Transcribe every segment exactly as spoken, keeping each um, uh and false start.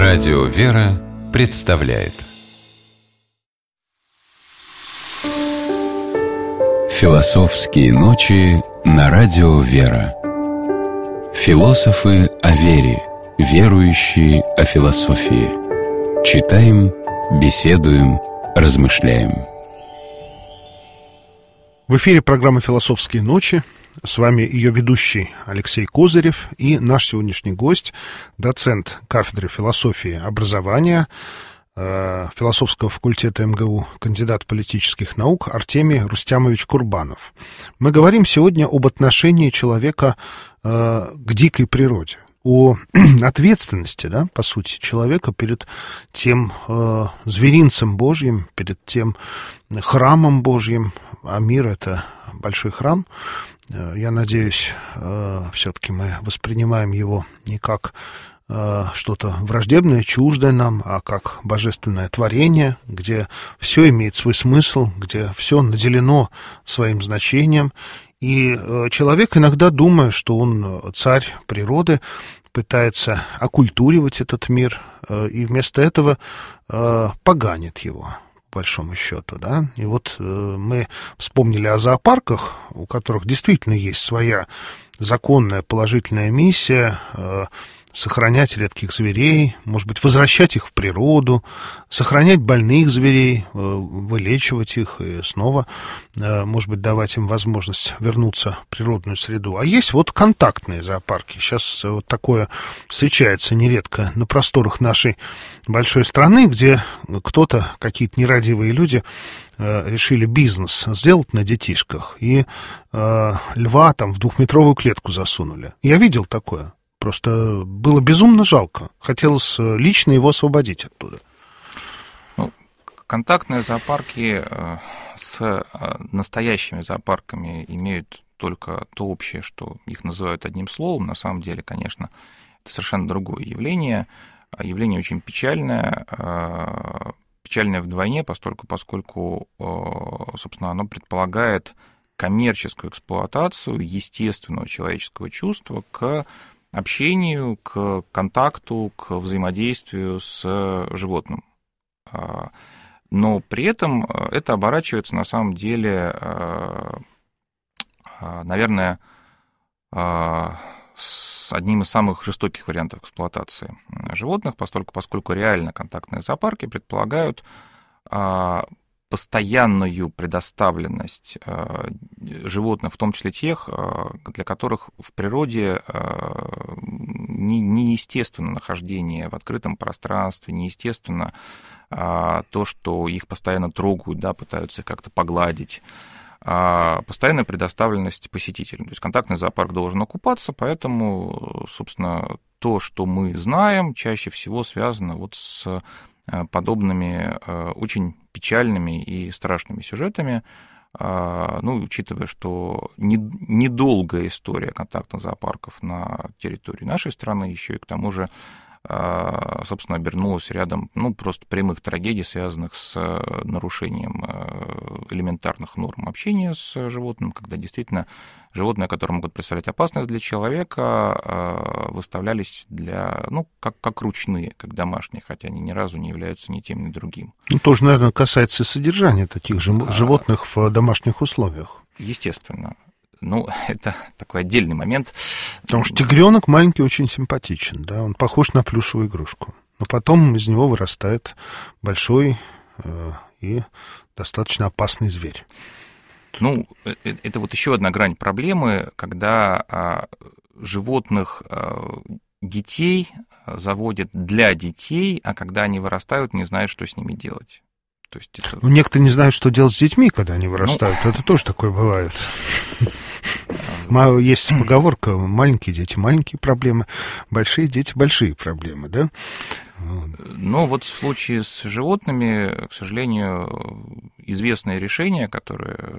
Радио «Вера» представляет Философские ночи на Радио «Вера». Философы о вере, верующие о философии. Читаем, беседуем, размышляем. В эфире программа «Философские ночи». С вами ее ведущий Алексей Козырев и наш сегодняшний гость, доцент кафедры философии образования э, философского факультета эм гэ у, кандидат политических наук Артемий Рустямович Курбанов. Мы говорим сегодня об отношении человека э, к дикой природе, о ответственности, да, по сути, человека перед тем э, зверинцем Божьим, перед тем храмом Божьим, а мир — это большой храм. Я надеюсь, все-таки мы воспринимаем его не как что-то враждебное, чуждое нам, а как божественное творение, где все имеет свой смысл, где все наделено своим значением. И человек, иногда думая, что он царь природы, пытается окультуривать этот мир, и вместо этого поганит его, по большому счету, да. И вот э, мы вспомнили о зоопарках, у которых действительно есть своя законная положительная миссия э, сохранять редких зверей, может быть, возвращать их в природу, сохранять больных зверей, э, вылечивать их и снова, э, может быть, давать им возможность вернуться в природную среду. А есть вот контактные зоопарки. Сейчас вот такое встречается нередко на просторах нашей большой страны, где кто-то, какие-то нерадивые люди, э, решили бизнес сделать на детишках и э, льва там в двухметровую клетку засунули. Я видел такое. Просто было безумно жалко. Хотелось лично его освободить оттуда. Ну, контактные зоопарки э, с э, настоящими зоопарками имеют только то общее, что их называют одним словом. На самом деле, конечно, это совершенно другое явление. Явление очень печальное. Э, печальное вдвойне, поскольку, поскольку э, собственно, оно предполагает коммерческую эксплуатацию естественного человеческого чувства к общению, к контакту, к взаимодействию с животным. Но при этом это оборачивается на самом деле, наверное, с одним из самых жестоких вариантов эксплуатации животных, поскольку, поскольку реально контактные зоопарки предполагают постоянную предоставленность животных, в том числе тех, для которых в природе неестественно нахождение в открытом пространстве, неестественно то, что их постоянно трогают, да, пытаются их как-то погладить, постоянная предоставленность посетителям. То есть контактный зоопарк должен окупаться, поэтому, собственно, то, что мы знаем, чаще всего связано вот с подобными очень печальными и страшными сюжетами, ну, учитывая, что недолгая история контактных зоопарков на территории нашей страны еще и к тому же, собственно, обернулась рядом, ну, просто прямых трагедий, связанных с нарушением элементарных норм общения с животным, когда действительно животные, которые могут представлять опасность для человека, выставлялись для, ну, как, как ручные, как домашние, хотя они ни разу не являются ни тем, ни другим. Ну, тоже, наверное, касается содержания таких же животных в домашних условиях. Естественно. Ну, это такой отдельный момент. Потому что тигренок маленький очень симпатичен, да, он похож на плюшевую игрушку. Но потом из него вырастает большой э, и достаточно опасный зверь. Ну, это вот еще одна грань проблемы, когда а, животных, а, детей заводят для детей, а когда они вырастают, не знают, что с ними делать. То есть это... Ну, некоторые не знают, что делать с детьми, когда они вырастают. Ну... Это тоже такое бывает. Есть поговорка: маленькие дети — маленькие проблемы, большие дети — большие проблемы, да? Но вот в случае с животными, к сожалению, известные решения, которые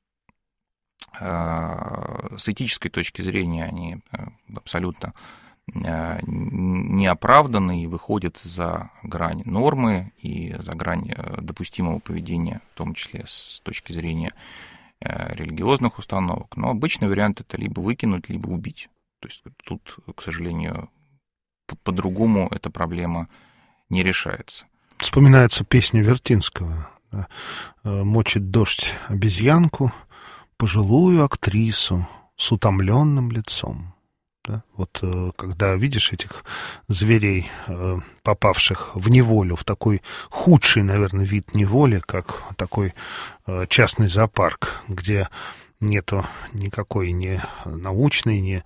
с этической точки зрения, они абсолютно неоправданны и выходят за грань нормы и за грань допустимого поведения, в том числе с точки зрения религиозных установок. Но обычный вариант — это либо выкинуть, либо убить. То есть тут, к сожалению, по-другому эта проблема не решается. Вспоминается песня Вертинского. Да? «Мочит дождь обезьянку, пожилую актрису с утомленным лицом». Да? Вот когда видишь этих зверей, попавших в неволю, в такой худший, наверное, вид неволи, как такой частный зоопарк, где нету никакой ни научной, ни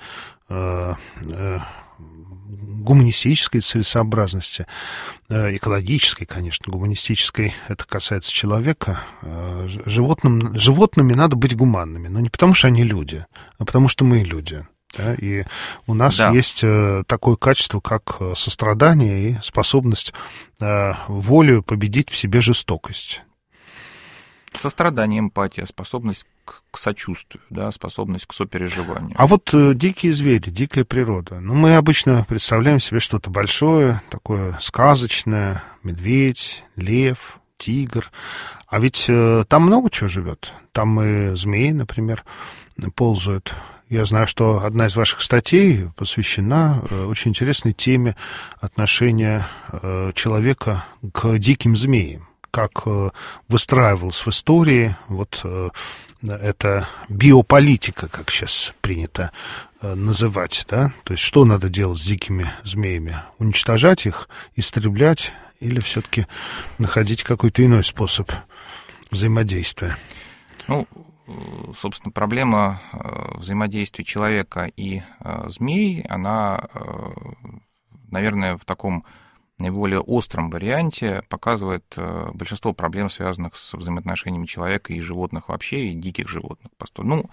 гуманистической целесообразности, экологической, конечно, гуманистической, это касается человека. Животным, животными надо быть гуманными, но не потому, что они люди, а потому, что мы люди. Да? И у нас да. есть такое качество, как сострадание и способность волею победить в себе жестокость. Сострадание, эмпатия, способность к, к сочувствию, да, способность к сопереживанию. А вот э, дикие звери, дикая природа. Ну, мы обычно представляем себе что-то большое, такое сказочное: медведь, лев, тигр. А ведь э, там много чего живет. Там и змеи, например, ползают. Я знаю, что одна из ваших статей посвящена э, очень интересной теме отношения э, человека к диким змеям. Как выстраивалась в истории вот эта биополитика, как сейчас принято называть, да? То есть что надо делать с дикими змеями? Уничтожать их, истреблять или все-таки находить какой-то иной способ взаимодействия? Ну, собственно, проблема взаимодействия человека и змей, она, наверное, в таком наиболее остром варианте показывает большинство проблем, связанных с взаимоотношениями человека и животных вообще, и диких животных. Ну,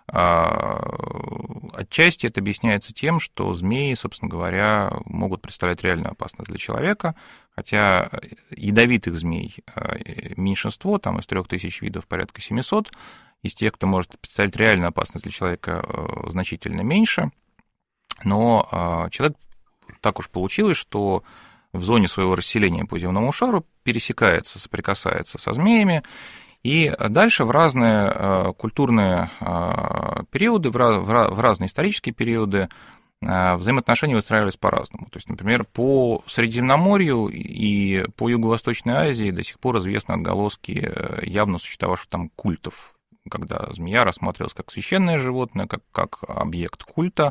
отчасти это объясняется тем, что змеи, собственно говоря, могут представлять реальную опасность для человека, хотя ядовитых змей меньшинство, там из трех тысяч видов порядка семисот, из тех, кто может представлять реальную опасность для человека, значительно меньше, но человек, так уж получилось, что в зоне своего расселения по земному шару пересекается, соприкасается со змеями, и дальше в разные культурные периоды, в разные исторические периоды взаимоотношения выстраивались по-разному. То есть, например, по Средиземноморью и по Юго-Восточной Азии до сих пор известны отголоски явно существовавших там культов, когда змея рассматривалась как священное животное, как, как объект культа.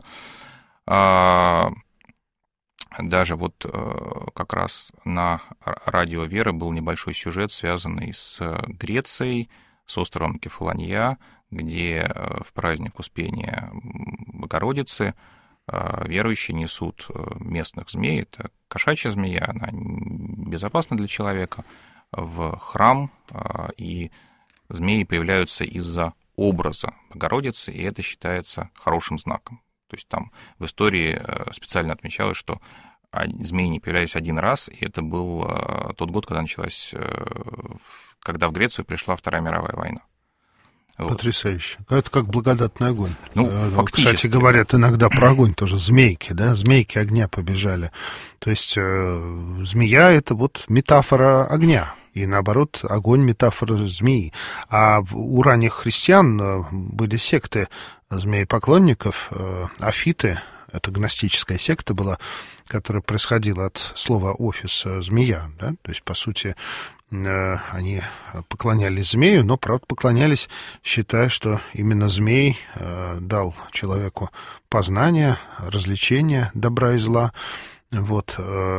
Даже вот как раз на радио «Вера» был небольшой сюжет, связанный с Грецией, с островом Кефалония, где в праздник Успения Богородицы верующие несут местных змей, это кошачья змея, она безопасна для человека, в храм, и змеи появляются из-за образа Богородицы, и это считается хорошим знаком. То есть там в истории специально отмечалось, что змеи не появлялись один раз, и это был тот год, когда началась, когда в Грецию пришла Вторая мировая война. Потрясающе. Вот. Это как благодатный огонь. Ну, фактически. Кстати, говорят иногда про огонь тоже. Змейки, да? Змейки огня побежали. То есть э, змея — это вот метафора огня. И наоборот, огонь — метафора змеи. А у ранних христиан были секты змеепоклонников, э, афиты. Это гностическая секта была, которая происходила от слова «офис» — змея. Да? То есть, по сути, они поклонялись змею, но, правда, поклонялись, считая, что именно змей дал человеку познание, развлечение добра и зла. Вот,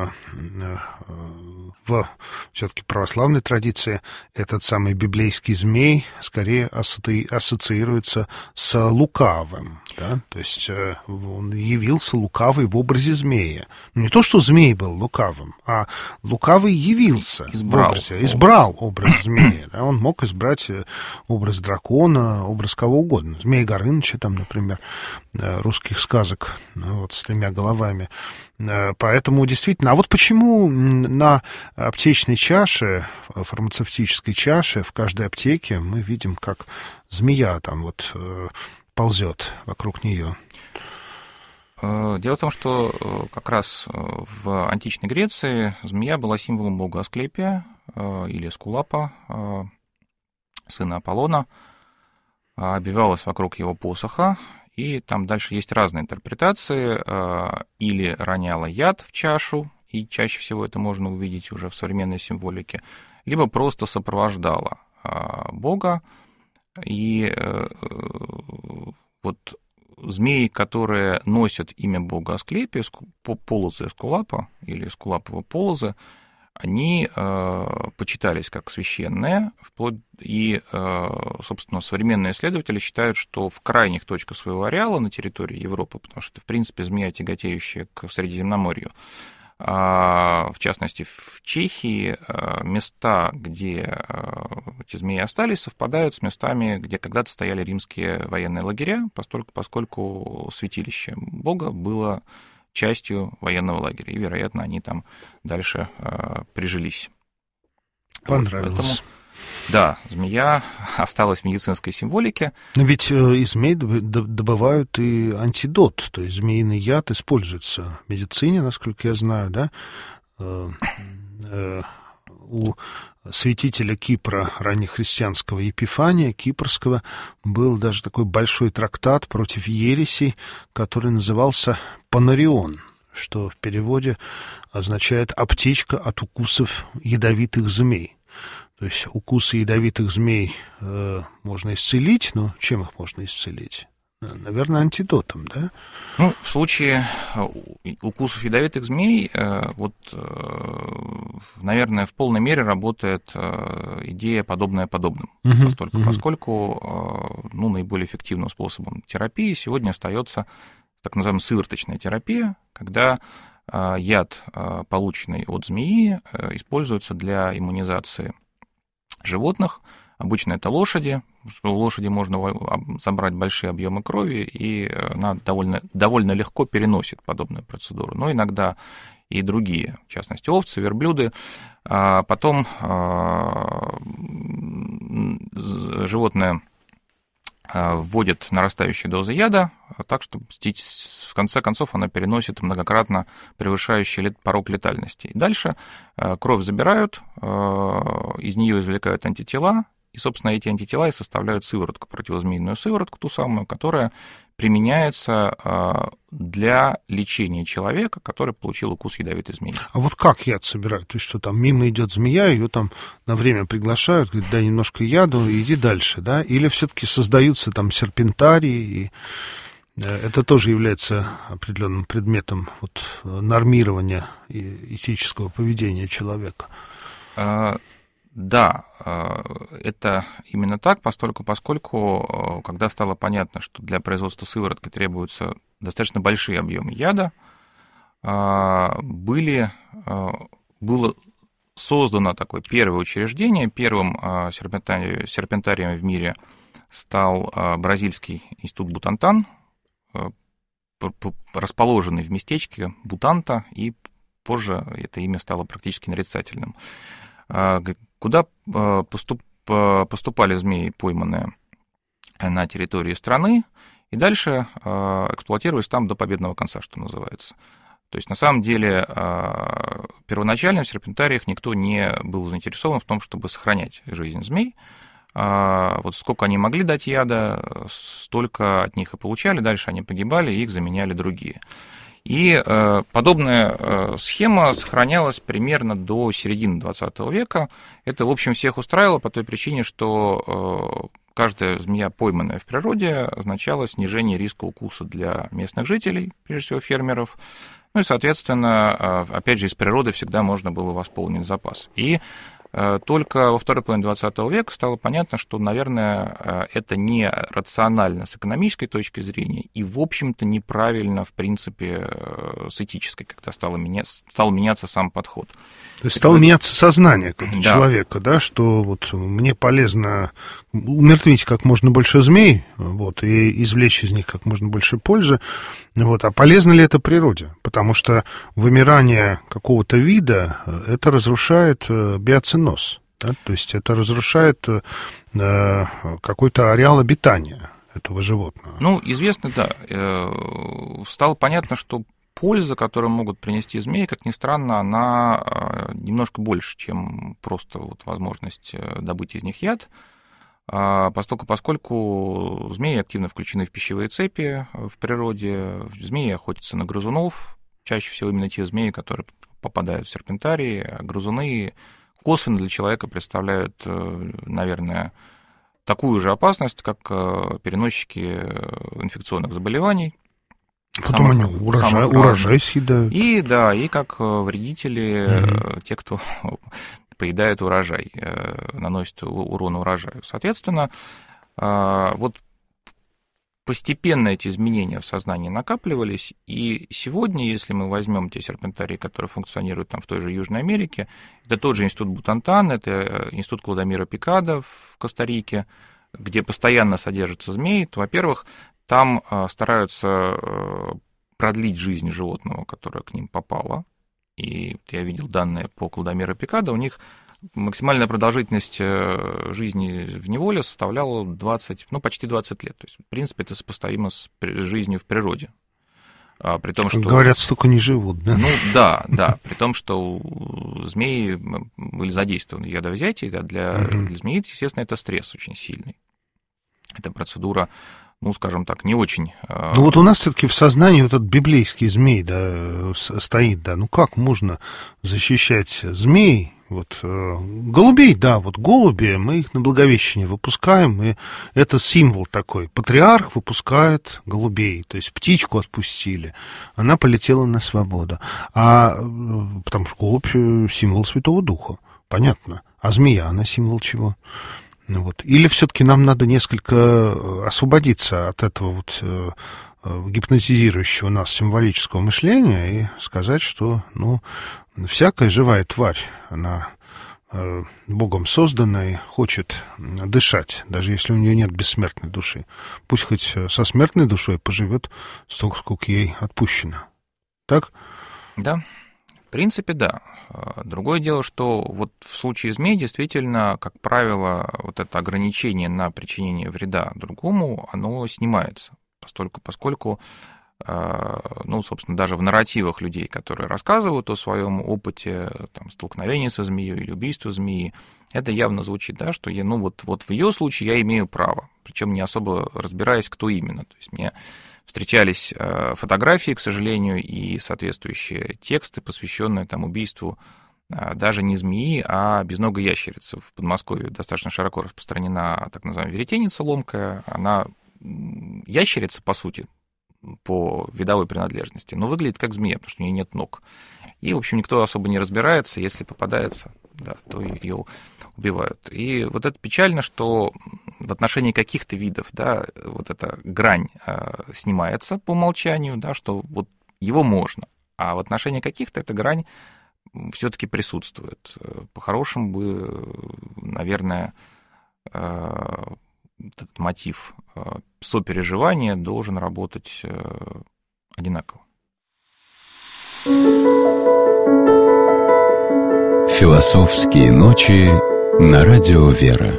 в все-таки православной традиции этот самый библейский змей скорее ассоциируется с лукавым, да? То есть он явился лукавый в образе змея. Не то, что змей был лукавым, а лукавый явился избрал в образе, избрал образ змея. Да? Он мог избрать образ дракона, образ кого угодно. Змея Горыныча, там, например, русских сказок, вот, с тремя головами. Поэтому действительно, а вот почему на аптечной чаше, фармацевтической чаше, в каждой аптеке мы видим, как змея там вот ползет вокруг нее? Дело в том, что как раз в античной Греции змея была символом бога Асклепия или Эскулапа, сына Аполлона, обвивалась вокруг его посоха. И там дальше есть разные интерпретации. Или роняла яд в чашу, и чаще всего это можно увидеть уже в современной символике, либо просто сопровождала Бога. И вот змеи, которые носят имя бога Асклепия, полозы Эскулапа или Эскулаповы полозы, они э, почитались как священные, вплоть и, э, собственно, современные исследователи считают, что в крайних точках своего ареала на территории Европы, потому что, в принципе, змея, тяготеющая к Средиземноморью, э, в частности, в Чехии, э, места, где э, эти змеи остались, совпадают с местами, где когда-то стояли римские военные лагеря, поскольку, поскольку святилище бога было частью военного лагеря, и, вероятно, они там дальше э, прижились. Понравилось. Вот, поэтому, да, змея осталась в медицинской символике. Но ведь э, из змей добывают и антидот, то есть змеиный яд используется в медицине, насколько я знаю, да? Э, э, у святителя Кипра, раннехристианского Епифания Кипрского, был даже такой большой трактат против ересей, который назывался «Панарион», что в переводе означает «аптечка от укусов ядовитых змей». То есть укусы ядовитых змей э, можно исцелить, но чем их можно исцелить? Наверное, антидотом, да? Ну, в случае укусов ядовитых змей, вот, наверное, в полной мере работает идея подобная подобным, uh-huh, поскольку, uh-huh. поскольку ну, наиболее эффективным способом терапии сегодня остается так называемая сывороточная терапия, когда яд, полученный от змеи, используется для иммунизации животных. Обычно это лошади, что у лошади можно забрать большие объемы крови, и она довольно, довольно легко переносит подобную процедуру. Но иногда и другие, в частности, овцы, верблюды. Потом животное вводит нарастающие дозы яда, так что в конце концов она переносит многократно превышающий порог летальности. И дальше кровь забирают, из нее извлекают антитела, и, собственно, эти антитела и составляют сыворотку, противозмеиную сыворотку, ту самую, которая применяется для лечения человека, который получил укус ядовитой змеи. А вот как яд собирают? То есть что там, мимо идет змея, ее там на время приглашают, говорят, дай немножко яду и иди дальше, да? Или все-таки создаются там серпентарии, и это тоже является определенным предметом вот, нормирования этического поведения человека? Да, это именно так, поскольку, поскольку, когда стало понятно, что для производства сыворотки требуются достаточно большие объемы яда, были, было создано такое первое учреждение. Первым серпентарием, серпентарием в мире стал бразильский институт Бутантан, расположенный в местечке Бутанта, и позже это имя стало практически нарицательным, куда поступ, поступали змеи, пойманные на территории страны, и дальше эксплуатировались там до победного конца, что называется. То есть, на самом деле, первоначально в серпентариях никто не был заинтересован в том, чтобы сохранять жизнь змей. Вот сколько они могли дать яда, столько от них и получали, дальше они погибали, и их заменяли другие. И э, подобная э, схема сохранялась примерно до середины двадцатого века. Это, в общем, всех устраивало по той причине, что э, каждая змея, пойманная в природе, означала снижение риска укуса для местных жителей, прежде всего фермеров. Ну и, соответственно, э, опять же, из природы всегда можно было восполнить запас. И только во второй половине двадцатого века стало понятно, что, наверное, это не рационально с экономической точки зрения и, в общем-то, неправильно, в принципе, с этической, когда стало меняться, стал меняться сам подход. То есть стало меняться сознание да. человека, да, что вот мне полезно умертвить как можно больше змей, вот, и извлечь из них как можно больше пользы, вот, а полезно ли это природе? Потому что вымирание какого-то вида, это разрушает биоценоз, да? То есть это разрушает э, какой-то ареал обитания этого животного. Ну, известно, да. Стало понятно, что польза, которую могут принести змеи, как ни странно, она немножко больше, чем просто вот возможность добыть из них яд, поскольку, поскольку змеи активно включены в пищевые цепи в природе, змеи охотятся на грызунов, чаще всего именно те змеи, которые попадают в серпентарии, а грызуны косвенно для человека представляют, наверное, такую же опасность, как переносчики инфекционных заболеваний. Потом самых, они урожай, урожай съедают. И, да, и как вредители, угу. те, кто поедают урожай, наносят урон урожаю. Соответственно, вот постепенно эти изменения в сознании накапливались, и сегодня, если мы возьмем те серпентарии, которые функционируют там в той же Южной Америке, это тот же институт Бутантан, это институт Клодомира Пикада в Коста-Рике, где постоянно содержатся змеи, то, во-первых, там стараются продлить жизнь животного, которое к ним попало, и я видел данные по Клодомира Пикада, у них максимальная продолжительность жизни в неволе составляла двадцать, ну, почти двадцать лет. То есть, в принципе, это сопоставимо с жизнью в природе. При том, что... Говорят, столько не живут, да? Ну, да, да. При том, что змеи были задействованы ядовзятие, да, для, угу. для змеи, естественно, это стресс очень сильный. Эта процедура, ну, скажем так, не очень... Ну, вот у нас все-таки в сознании вот этот библейский змей, да, стоит, да. Ну, как можно защищать змей? Вот, э, голубей, да, вот голуби, мы их на Благовещение выпускаем, и это символ такой. Патриарх выпускает голубей, то есть птичку отпустили, она полетела на свободу. А, потому что голубь — символ Святого Духа, понятно. А змея, она символ чего? Вот. Или все-таки нам надо несколько освободиться от этого вот э, гипнотизирующего нас символического мышления и сказать, что, ну, всякая живая тварь, она э, Богом создана и хочет дышать, даже если у нее нет бессмертной души. Пусть хоть со смертной душой поживет столько, сколько ей отпущено. Так? Да, в принципе, да. Другое дело, что вот в случае змей действительно, как правило, вот это ограничение на причинение вреда другому, оно снимается, поскольку, поскольку ну, собственно, даже в нарративах людей, которые рассказывают о своем опыте там, столкновения со змеей или убийства змеи, это явно звучит, да, что я, ну, вот, вот в ее случае я имею право, причем не особо разбираясь, кто именно. То есть мне встречались фотографии, к сожалению, и соответствующие тексты, посвященные там, убийству даже не змеи, а безногой ящерицы. В Подмосковье достаточно широко распространена так называемая веретеница ломкая. Она ящерица, по сути, по видовой принадлежности, но выглядит как змея, потому что у нее нет ног. И, в общем, никто особо не разбирается, если попадается, да, то ее убивают. И вот это печально, что в отношении каких-то видов, да, вот эта грань э, снимается по умолчанию, да, что вот его можно, а в отношении каких-то эта грань все-таки присутствует. По-хорошему бы, наверное, э, этот мотив сопереживания должен работать одинаково. Философские ночи на радио «Вера».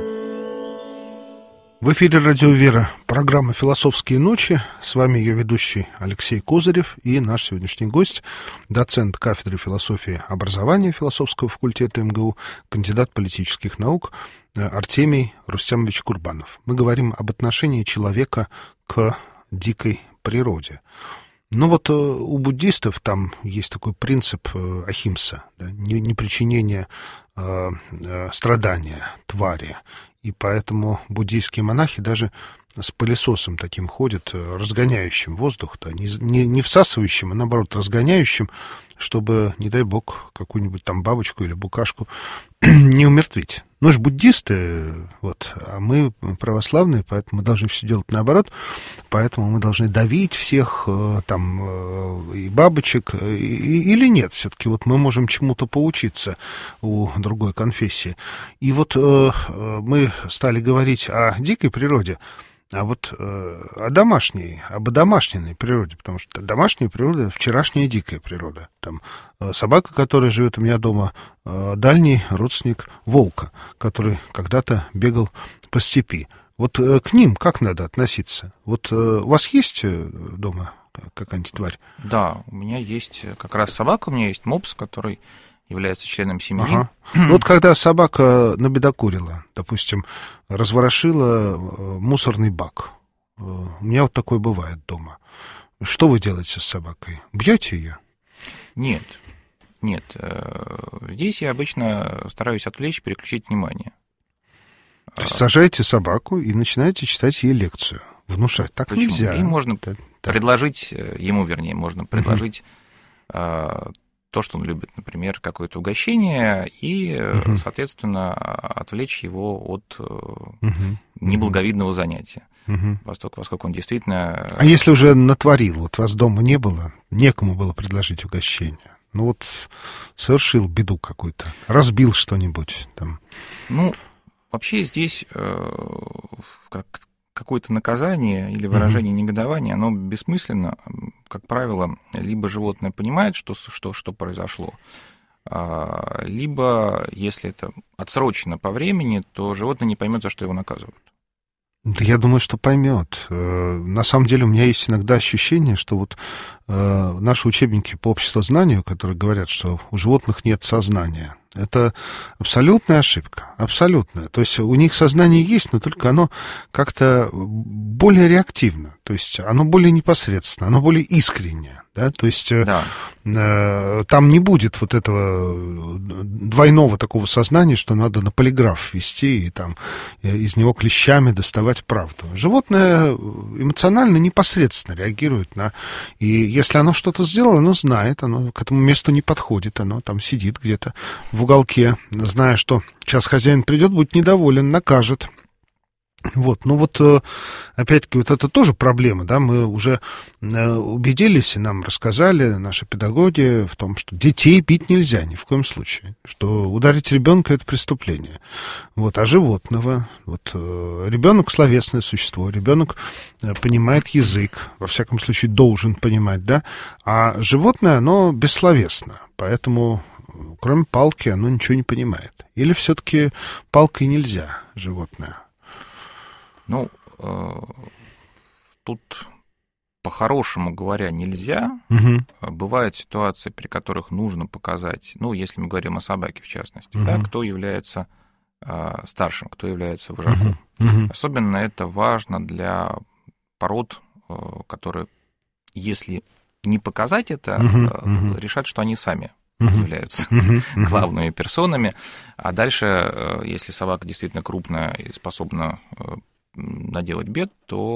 В эфире радио «Вера», программа «Философские ночи». С вами ее ведущий Алексей Козырев и наш сегодняшний гость, доцент кафедры философии образования философского факультета эм гэ у, кандидат политических наук Артемий Рустямович Курбанов. Мы говорим об отношении человека к дикой природе. Ну вот у буддистов там есть такой принцип ахимса, да, непричинение э, э, страдания твари. И поэтому буддийские монахи даже с пылесосом таким ходят, разгоняющим воздух, да, не, не, не всасывающим, а наоборот разгоняющим, чтобы, не дай бог, какую-нибудь там бабочку или букашку не умертвить. Ну ж буддисты, вот, а мы православные, поэтому мы должны все делать наоборот, поэтому мы должны давить всех, там, и бабочек, и, или нет, все-таки вот мы можем чему-то поучиться у другой конфессии. И вот э, мы стали говорить о дикой природе, а вот э, о домашней, об домашней природе, потому что домашняя природа — вчерашняя дикая природа. Там э, собака, которая живет у меня дома, э, дальний родственник волка, который когда-то бегал по степи. Вот э, к ним как надо относиться? Вот э, у вас есть дома какая-нибудь тварь? Да, у меня есть как раз собака, у меня есть мопс, который является членом семьи. Ага. Вот когда собака набедокурила, допустим, разворошила мусорный бак, у меня вот такое бывает дома. Что вы делаете с собакой? Бьете ее? Нет, нет. Здесь я обычно стараюсь отвлечь, переключить внимание. То есть сажаете собаку и начинаете читать ей лекцию, внушать. Так Почему? нельзя. И можно да, предложить, ему, вернее, можно предложить угу. то, что он любит, например, какое-то угощение, и, угу. соответственно, отвлечь его от угу. неблаговидного занятия. Угу. Поскольку, поскольку он действительно... А если уже натворил, вот вас дома не было, некому было предложить угощение, ну вот совершил беду какую-то, разбил что-нибудь там. Ну, вообще здесь как, какое-то наказание или выражение угу. негодования, оно бессмысленно. Как правило, либо животное понимает, что, что, что произошло, либо, если это отсрочено по времени, то животное не поймет, за что его наказывают. Да я думаю, что поймет. На самом деле у меня есть иногда ощущение, что вот наши учебники по обществознанию, которые говорят, что у животных нет сознания, это абсолютная ошибка, абсолютная. То есть у них сознание есть, но только оно как-то более реактивно, то есть оно более непосредственно, оно более искреннее. Да? То есть да. э, там не будет вот этого двойного такого сознания, что надо на полиграф вести и там из него клещами доставать правду. Животное эмоционально непосредственно реагирует на... И если оно что-то сделало, оно знает, оно к этому месту не подходит, оно там сидит где-то в уголке, зная, что сейчас хозяин придет, будет недоволен, накажет. Вот, ну вот, опять-таки, вот это тоже проблема, да, мы уже убедились, и нам рассказали наши педагоги в том, что детей бить нельзя ни в коем случае, что ударить ребенка — это преступление, вот, а животного, вот, ребенок — словесное существо, ребенок понимает язык, во всяком случае, должен понимать, да, а животное, оно бессловесно, поэтому... Кроме палки оно ничего не понимает. Или все-таки палкой нельзя животное? Ну, э, тут, по-хорошему говоря, нельзя. Угу. Бывают ситуации, при которых нужно показать, ну, если мы говорим о собаке, в частности, угу. да, кто является э, старшим, кто является вожаком. Угу. Особенно это важно для пород, э, которые, если не показать это, угу. э, решат, что они сами являются uh-huh. Uh-huh. главными персонами, а дальше, если собака действительно крупная и способна наделать бед,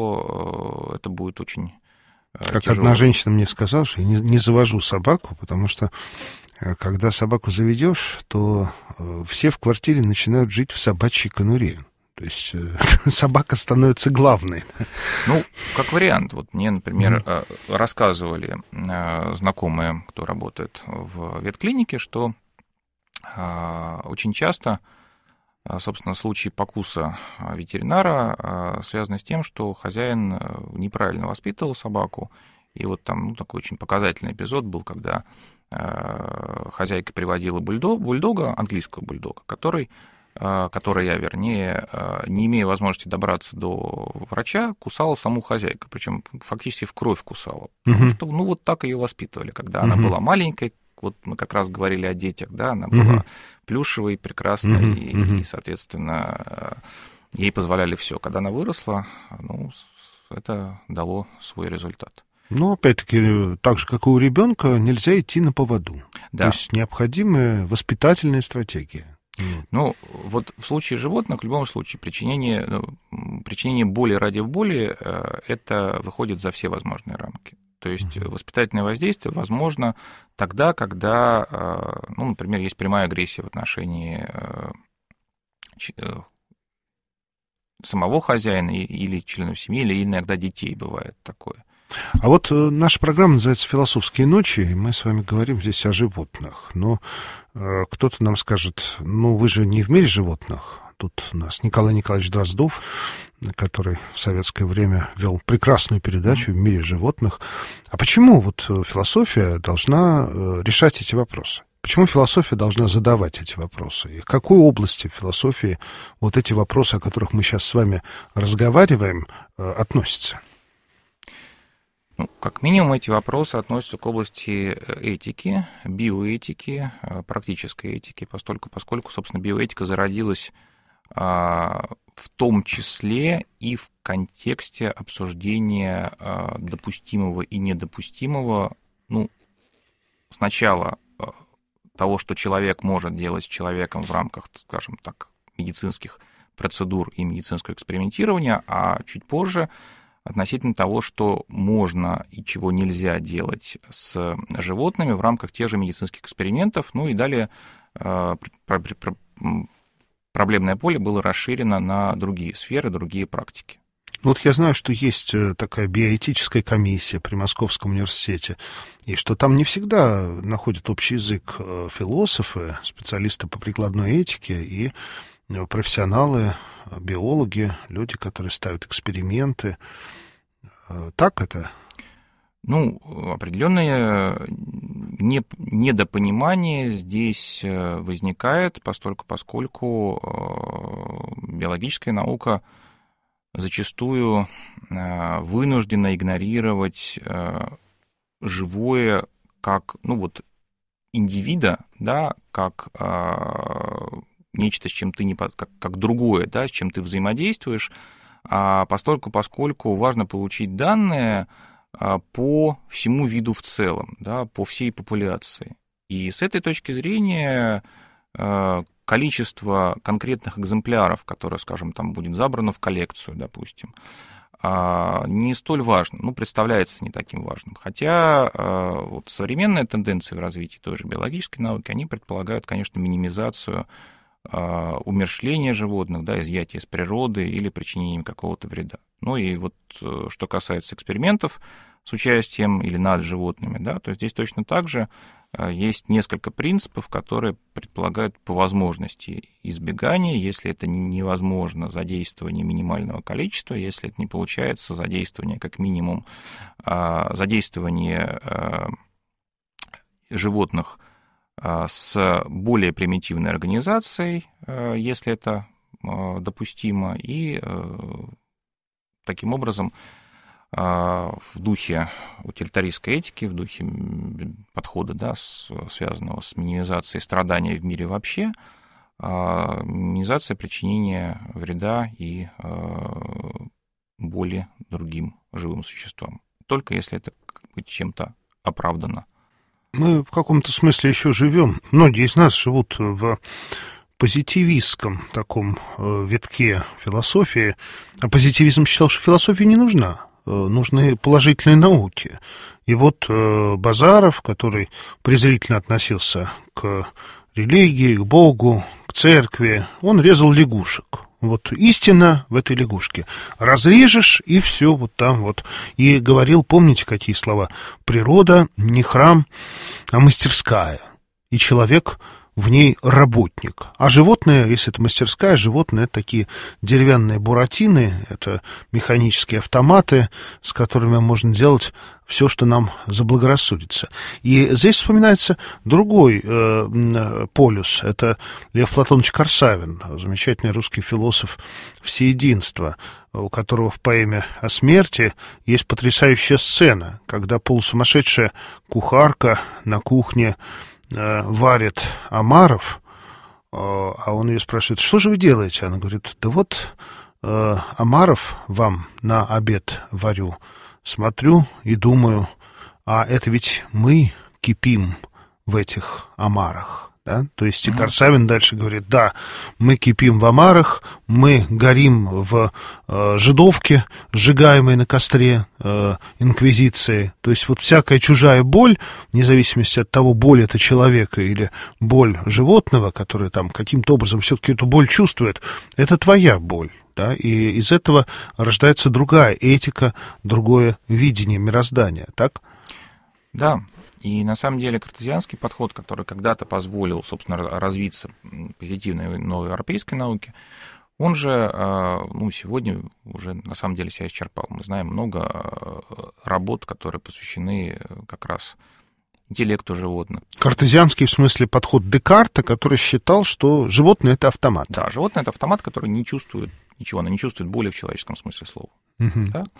то это будет очень Как тяжело. Одна женщина мне сказала, что я не, не завожу собаку, потому что когда собаку заведешь, то все в квартире начинают жить в собачьей конуре. То есть собака становится главной. Ну, как вариант. Вот мне, например, mm-hmm. рассказывали знакомые, кто работает в ветклинике, что очень часто, собственно, случаи покуса ветеринара связаны с тем, что хозяин неправильно воспитывал собаку. И вот там ну, такой очень показательный эпизод был, когда хозяйка приводила бульдог, бульдога, английского бульдога, который... которая, вернее, не имея возможности добраться до врача, кусала саму хозяйку, причем фактически в кровь кусала. Потому uh-huh. что, ну, вот так ее воспитывали, когда uh-huh. она была маленькой, вот мы как раз говорили о детях, да, она uh-huh. была плюшевой, прекрасной, uh-huh. Uh-huh. и, соответственно, ей позволяли все. Когда она выросла, ну, это дало свой результат. Ну, опять-таки, так же, как и у ребенка, нельзя идти на поводу. Да. То есть необходимая воспитательная стратегия. Ну, вот в случае животных, в любом случае, причинение, ну, причинение боли ради боли, это выходит за все возможные рамки. То есть uh-huh. воспитательное воздействие возможно тогда, когда, ну, например, есть прямая агрессия в отношении самого хозяина или членов семьи, или иногда детей бывает такое. А вот наша программа называется «Философские ночи», и мы с вами говорим здесь о животных. Но э, кто-то нам скажет, ну, вы же не в мире животных. Тут у нас Николай Николаевич Дроздов, который в советское время вел прекрасную передачу «В мире животных». А почему вот философия должна э, решать эти вопросы? Почему философия должна задавать эти вопросы? И в какой области философии вот эти вопросы, о которых мы сейчас с вами разговариваем, э, относятся? Ну, как минимум, эти вопросы относятся к области этики, биоэтики, практической этики, поскольку, поскольку собственно, биоэтика зародилась в том числе и в контексте обсуждения допустимого и недопустимого, ну, сначала того, что человек может делать с человеком в рамках, скажем так, медицинских процедур и медицинского экспериментирования, а чуть позже относительно того, что можно и чего нельзя делать с животными в рамках тех же медицинских экспериментов. Ну и далее проблемное поле было расширено на другие сферы, другие практики. Вот я знаю, что есть такая биоэтическая комиссия при Московском университете, и что там не всегда находят общий язык философы, специалисты по прикладной этике и профессионалы, биологи, люди, которые ставят эксперименты. Так это? Ну, определенное недопонимание здесь возникает, постольку, поскольку биологическая наука зачастую вынуждена игнорировать живое как, ну вот, индивида, да, как нечто, с чем ты не, как, как другое, да, с чем ты взаимодействуешь, а постольку, поскольку важно получить данные по всему виду в целом, да, по всей популяции. И с этой точки зрения количество конкретных экземпляров, которое, скажем, там будет забрано в коллекцию, допустим, не столь важно, ну, представляется не таким важным. Хотя вот современные тенденции в развитии той же биологической науки, они предполагают, конечно, минимизацию умерщвления животных, да, изъятие из природы или причинение им какого-то вреда. Ну и вот что касается экспериментов с участием или над животными, да, то здесь точно так же есть несколько принципов, которые предполагают по возможности избегания, если это невозможно, задействование минимального количества, если это не получается, задействование как минимум, задействование животных с более примитивной организацией, если это допустимо, и таким образом в духе утилитаристской этики, в духе подхода, да, связанного с минимизацией страданий в мире вообще, минимизация причинения вреда и боли другим живым существам. Только если это чем-то оправдано. Мы в каком-то смысле еще живем. Многие из нас живут в позитивистском таком витке философии. А позитивизм считал, что философия не нужна. Нужны положительные науки. И вот Базаров, который презрительно относился к религии, к Богу, к церкви, он резал лягушек. Вот истина в этой лягушке. Разрежешь, и все вот там вот. И говорил, помните, какие слова? Природа не храм, а мастерская. И человек в ней работник. А животные, если это мастерская, животные — это такие деревянные буратины, это механические автоматы, с которыми можно делать все, что нам заблагорассудится. И здесь вспоминается другой э, полюс. Это Лев Платонович Корсавин, замечательный русский философ всеединства, у которого в поэме о смерти есть потрясающая сцена, когда полусумасшедшая кухарка на кухне э, варит омаров, э, а он ее спрашивает: что же вы делаете? Она говорит: да вот э, омаров вам на обед варю. Смотрю и думаю, а это ведь мы кипим в этих омарах, да? То есть и Корсавин дальше говорит: да, мы кипим в омарах, мы горим в э, жидовке, сжигаемой на костре э, инквизиции. То есть вот всякая чужая боль, вне зависимости от того, боль это человека или боль животного, которое там каким-то образом все-таки эту боль чувствует, это твоя боль. Да, и из этого рождается другая этика, другое видение мироздания, так? Да, и на самом деле картезианский подход, который когда-то позволил, собственно, развиться позитивной новой европейской науке, он же, ну, сегодня уже на самом деле себя исчерпал. Мы знаем много работ, которые посвящены как раз интеллекту животных. Картезианский в смысле подход Декарта, который считал, что животное — это автомат. Да, животное — это автомат, который не чувствует ничего, оно не чувствует боли в человеческом смысле слова. Uh-huh. Да?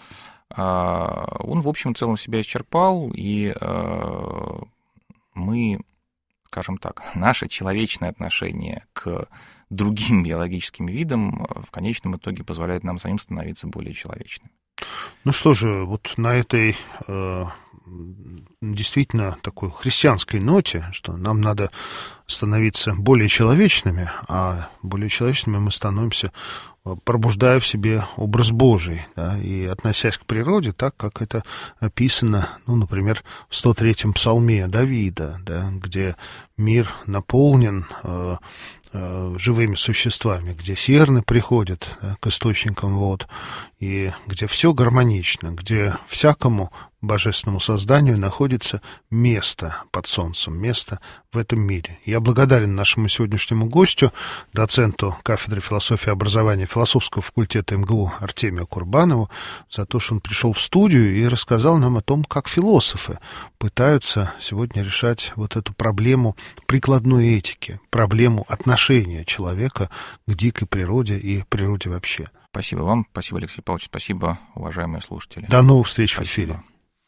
А, он, в общем и целом, себя исчерпал, и а, мы, скажем так, наше человечное отношение к другим биологическим видам в конечном итоге позволяет нам самим становиться более человечными. Ну что же, вот на этой э, действительно такой христианской ноте, что нам надо становиться более человечными, а более человечными мы становимся, пробуждая в себе образ Божий, да, и относясь к природе так, как это описано, ну, например, в сто третьем псалме Давида, да, где мир наполнен э, э, живыми существами, где серны приходят, да, к источникам вод, и где все гармонично, где всякому божественному созданию находится место под солнцем, место в этом мире. Я благодарен нашему сегодняшнему гостю, доценту кафедры философии и образования философского факультета эм гэ у Артемию Курбанову за то, что он пришел в студию и рассказал нам о том, как философы пытаются сегодня решать вот эту проблему прикладной этики, проблему отношения человека к дикой природе и природе вообще. Спасибо вам, спасибо, Алексей Павлович, спасибо, уважаемые слушатели. До новых встреч спасибо. В эфире.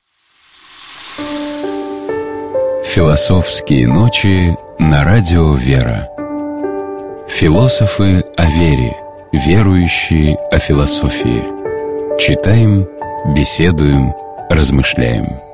Философские ночи на радио «Вера». Философы о вере, верующие о философии. Читаем, беседуем, размышляем.